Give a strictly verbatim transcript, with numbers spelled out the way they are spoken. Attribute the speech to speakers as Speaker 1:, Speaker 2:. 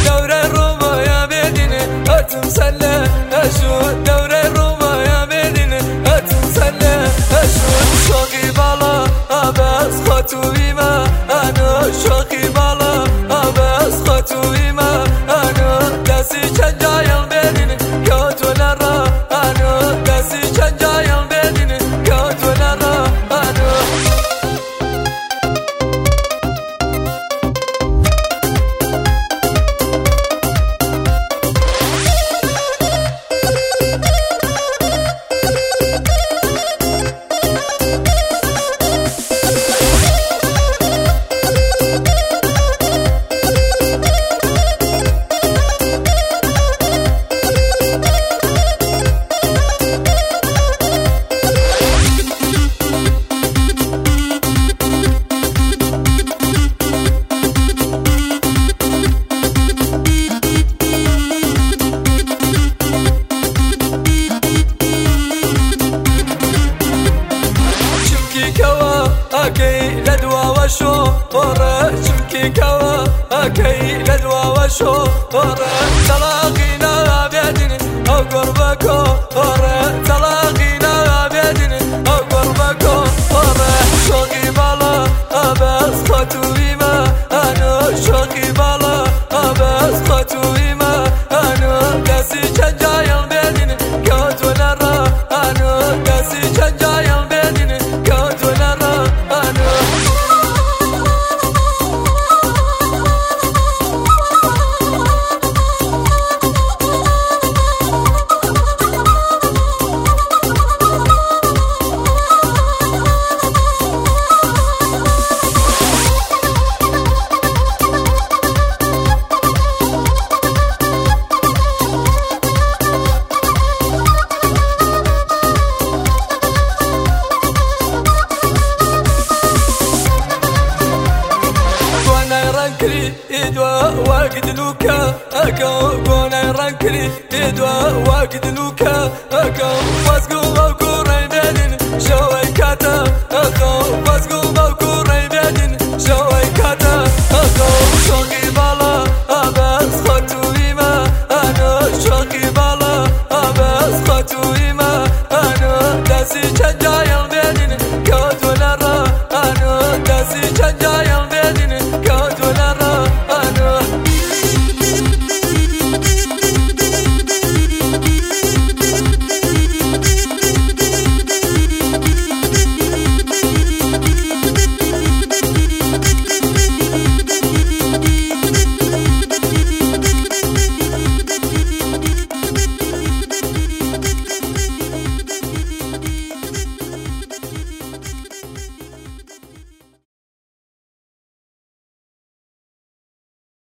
Speaker 1: دورة روما يا مدينة أتمسلى أشود دورة روما يا مدينة أتمسلى أشود شوقي بالا أبس خطوي ما أنا شوقي بالا أبس خطوي ما أنا داسي شجاع المدينة كوت ولا را أنا داسي شجاع المدينة كوت ولا را أنا أكي لدوا وشو ورا شمكي كوا أكي لدوا وشو ورا تلاقينا بيدن أو قربكو ورا تلاقينا بيدن أو قربكو ورا شوقي بالا أبس خطوي ما أنا شوقي بالا أبس خطوي ما أنا داسي شجاع البيدن كوت ولا را أنا داسي شجاع البيدن كوت ولا را إدوا واجد لوكا أكو قونا رانكري إدوا واجد لوكا أكو واسقو موكو ريبادين شوي كاتا أكو واسقو موكو ريبادين شوي كاتا أكو شوقي